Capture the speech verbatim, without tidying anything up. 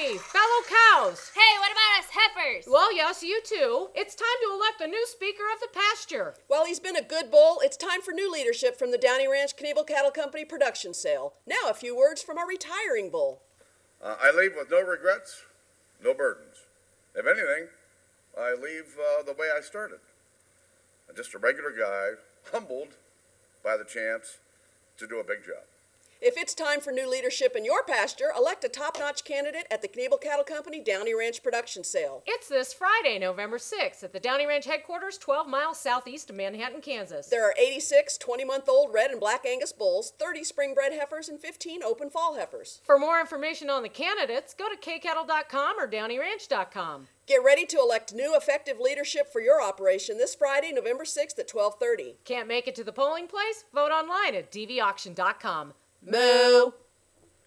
Hey, fellow cows! Hey, what about us heifers? Well, yes, you too. It's time to elect a new Speaker of the pasture. Well, he's been a good bull. It's time for new leadership from the Downey Ranch Knievel Cattle Company production sale. Now, a few words from our retiring bull. Uh, I leave with no regrets, no burdens. If anything, I leave uh, the way I started. I'm just a regular guy, humbled by the chance to do a big job. If it's time for new leadership in your pasture, elect a top-notch candidate at the Knievel Cattle Company Downey Ranch production sale. It's this Friday, November sixth, at the Downey Ranch headquarters, twelve miles southeast of Manhattan, Kansas. There are eighty-six twenty-month-old red and black Angus bulls, thirty spring-bred heifers, and fifteen open fall heifers. For more information on the candidates, go to k cattle dot com or downey ranch dot com. Get ready to elect new effective leadership for your operation this Friday, November sixth at twelve thirty. Can't make it to the polling place? Vote online at d v auction dot com. Moo!